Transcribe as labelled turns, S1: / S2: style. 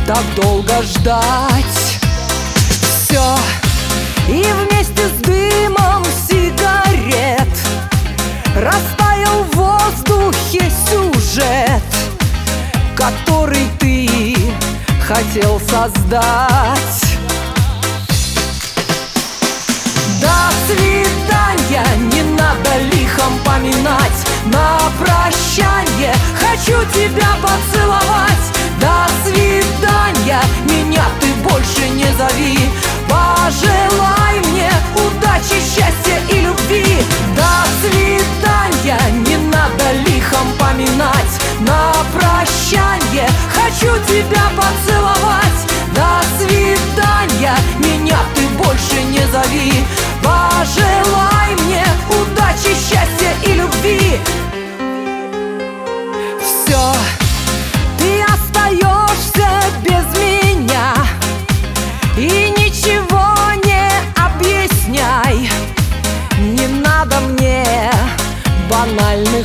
S1: так долго ждать. Все, и вместе с дымом сигарет растаял в воздухе сюжет, который ты хотел создать. До свидания, не надо лихом поминать. На прощанье хочу тебя поцеловать. До свидания, меня ты больше не зови. Пожелай мне удачи, счастья и любви. До свидания, не надо лихом поминать. На прощанье хочу тебя поцеловать.